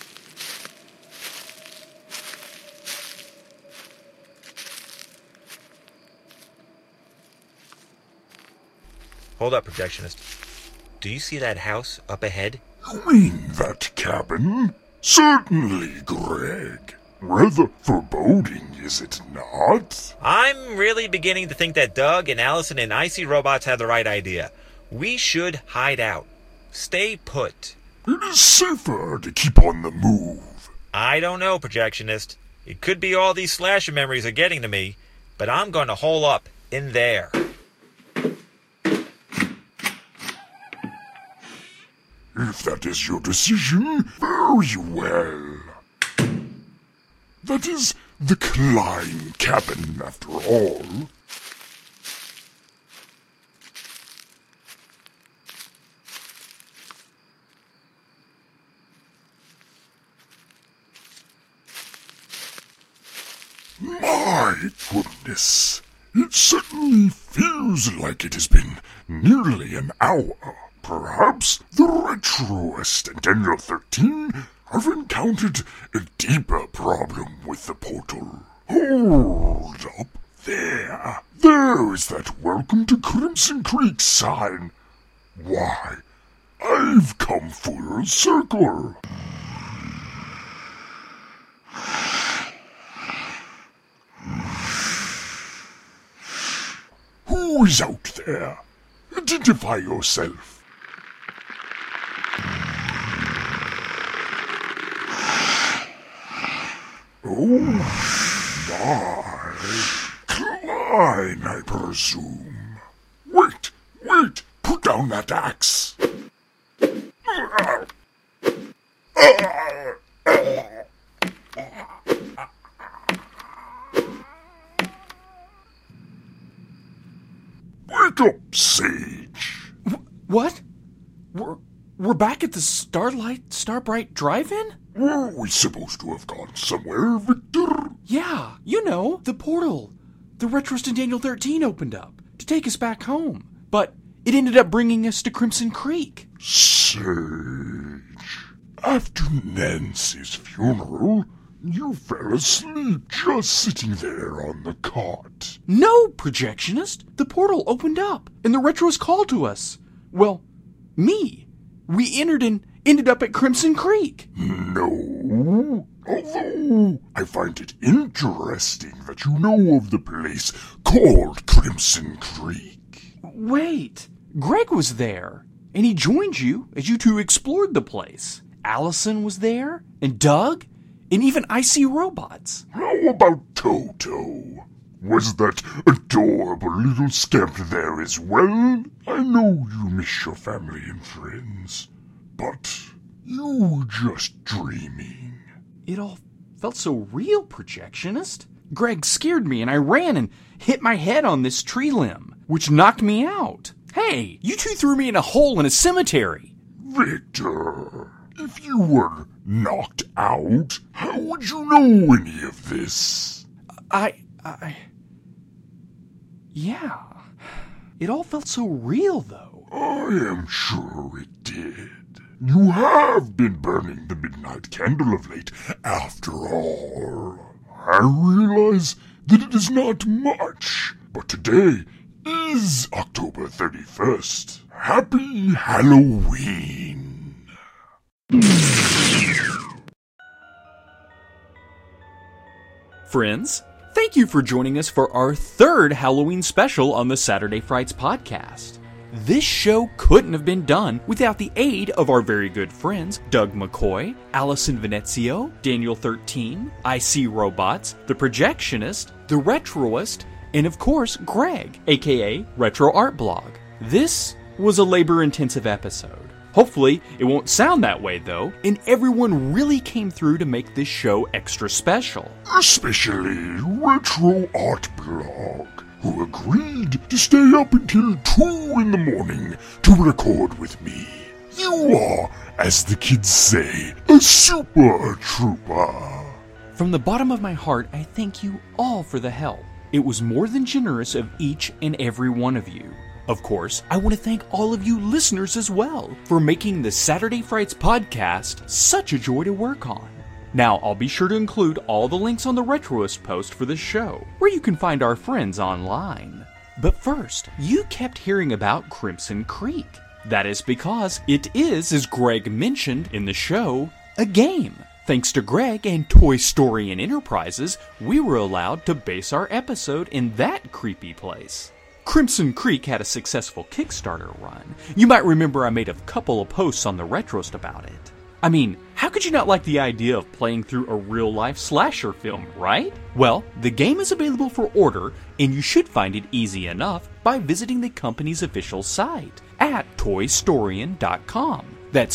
Hold up, projectionist. Do you see that house up ahead? You mean that cabin? Certainly, Greg. Rather foreboding, is it not? I'm really beginning to think that Doug and Allison and Icy Robots had the right idea. We should hide out. Stay put. It is safer to keep on the move. I don't know, projectionist. It could be all these slasher memories are getting to me, but I'm going to hole up in there. If that is your decision, very well. That is the Klein cabin, after all. My goodness, it certainly feels like it has been nearly an hour. Perhaps the Retroist and Daniel 13 have encountered a deeper problem with the portal. Hold up there. There is that Welcome to Crimson Creek sign. Why, I've come full circle. Who is out there? Identify yourself. Oh, my. Klein, I presume. Wait, put down that axe. Wake up, Sage. What? We're back at the Starbright Drive-In? Were we supposed to have gone somewhere, Victor? Yeah, you know, the portal. The Retroist and Daniel 13 opened up to take us back home. But it ended up bringing us to Crimson Creek. Sage, after Nancy's funeral, you fell asleep just sitting there on the cot. No, projectionist. The portal opened up, and the Retroist called to us. Well, me. We entered and ended up at Crimson Creek. No, although I find it interesting that you know of the place called Crimson Creek. Wait, Greg was there, and he joined you as you two explored the place. Allison was there, and Doug, and even Icy Robots. How about Toto? Was that adorable little scamp there as well? I know you miss your family and friends, but you were just dreaming. It all felt so real, projectionist. Greg scared me, and I ran and hit my head on this tree limb, which knocked me out. Hey, you two threw me in a hole in a cemetery. Victor, if you were knocked out, how would you know any of this? Yeah. It all felt so real, though. I am sure it did. You have been burning the midnight candle of late, after all. I realize that it is not much, but today is October 31st. Happy Halloween! Friends, thank you for joining us for our third Halloween special on the Saturday Frights podcast. This show couldn't have been done without the aid of our very good friends Doug McCoy, Allison Venezio, Daniel 13, Icy Robots, The Projectionist, The Retroist, and of course Greg, aka Retro Art Blog. This was a labor-intensive episode. Hopefully, it won't sound that way, though, and everyone really came through to make this show extra special. Especially Retro Art Blog, who agreed to stay up until 2 in the morning to record with me. You are as the kids say, a super trooper. From the bottom of my heart, I thank you all for the help. It was more than generous of each and every one of you. Of course, I want to thank all of you listeners as well for making the Saturday Frights podcast such a joy to work on. Now, I'll be sure to include all the links on the Retroist post for this show, where you can find our friends online. But first, you kept hearing about Crimson Creek. That is because it is, as Greg mentioned in the show, a game. Thanks to Greg and Toy Story and Enterprises, we were allowed to base our episode in that creepy place. Crimson Creek had a successful Kickstarter run. You might remember I made a couple of posts on the Retroist about it. I mean, how could you not like the idea of playing through a real-life slasher film, right? Well, the game is available for order, and you should find it easy enough by visiting the company's official site at toystorian.com. That's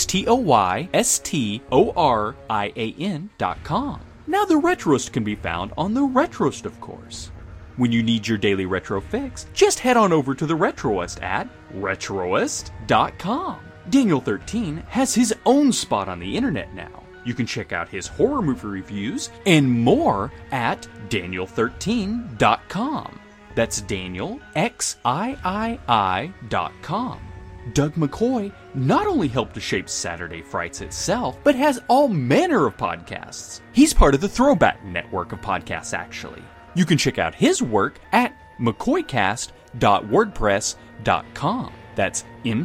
TOYSTORIAN.com. Now the Retroist can be found on the Retroist, of course. When you need your daily retro fix, just head on over to the Retroist at retroist.com. Daniel 13 has his own spot on the internet now. You can check out his horror movie reviews and more at daniel13.com. That's DanielXIII.com. Doug McCoy not only helped to shape Saturday Frights itself, but has all manner of podcasts. He's part of the Throwback network of podcasts, actually. You can check out his work at mccoycast.wordpress.com. That's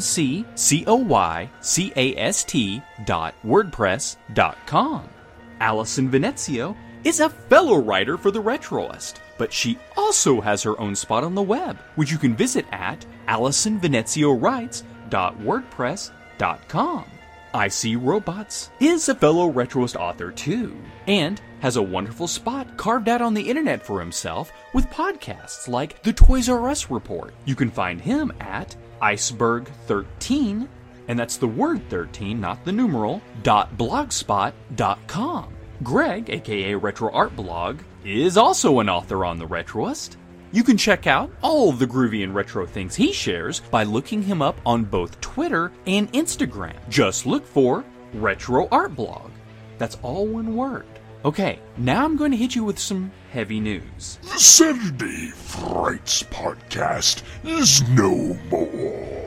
mccoycast.wordpress.com. Allison Venezio is a fellow writer for the Retroist, but she also has her own spot on the web, which you can visit at AllisonVenezioWrites.wordpress.com. IC Robots is a fellow Retroist author too, and has a wonderful spot carved out on the internet for himself with podcasts like the Toys R Us Report. You can find him at Iceberg13, and that's the word 13, not the numeral, .blogspot.com. Greg, aka Retro Art Blog, is also an author on the Retroist. You can check out all of the groovy and retro things he shares by looking him up on both Twitter and Instagram. Just look for Retro Art Blog. That's all one word. Okay, now I'm going to hit you with some heavy news. The Saturday Frights podcast is no more.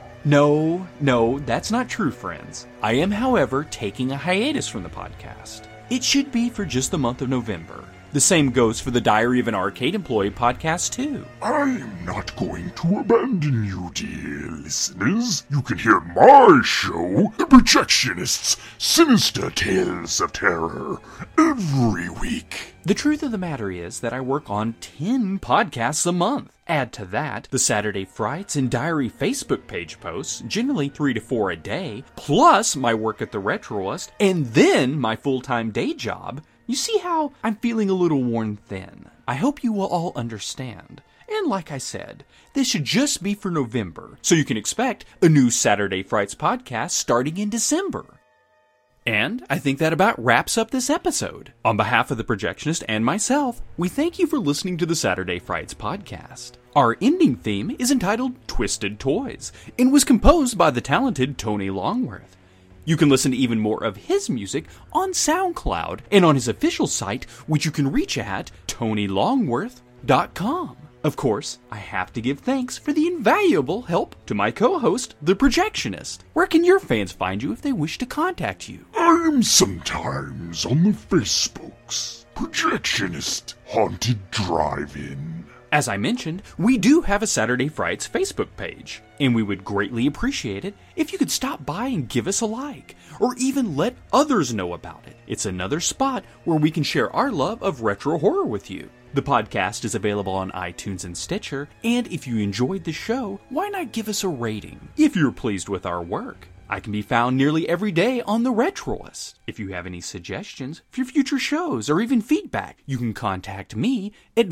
No, that's not true, friends. I am, however, taking a hiatus from the podcast. It should be for just the month of November. The same goes for the Diary of an Arcade Employee podcast, too. I'm not going to abandon you, dear listeners. You can hear my show, The Projectionists' Sinister Tales of Terror, every week. The truth of the matter is that I work on 10 podcasts a month. Add to that the Saturday Frights and Diary Facebook page posts, generally 3 to 4 a day, plus my work at the Retroist, and then my full-time day job. You see how I'm feeling a little worn thin? I hope you will all understand. And like I said, this should just be for November, so you can expect a new Saturday Frights podcast starting in December. And I think that about wraps up this episode. On behalf of the Projectionist and myself, we thank you for listening to the Saturday Frights podcast. Our ending theme is entitled Twisted Toys, and was composed by the talented Tony Longworth. You can listen to even more of his music on SoundCloud and on his official site, which you can reach at TonyLongworth.com. Of course, I have to give thanks for the invaluable help to my co-host, The Projectionist. Where can your fans find you if they wish to contact you? I'm sometimes on the Facebooks. Projectionist Haunted Drive-In. As I mentioned, we do have a Saturday Frights Facebook page, and we would greatly appreciate it if you could stop by and give us a like, or even let others know about it. It's another spot where we can share our love of retro horror with you. The podcast is available on iTunes and Stitcher, and if you enjoyed the show, why not give us a rating if you're pleased with our work? I can be found nearly every day on the Retroist. If you have any suggestions for future shows or even feedback, you can contact me at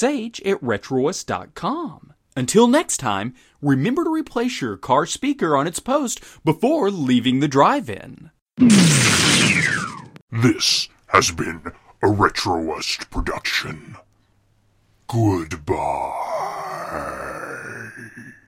vicsage@retroist.com. Until next time, remember to replace your car speaker on its post before leaving the drive-in. This has been a Retroist production. Goodbye.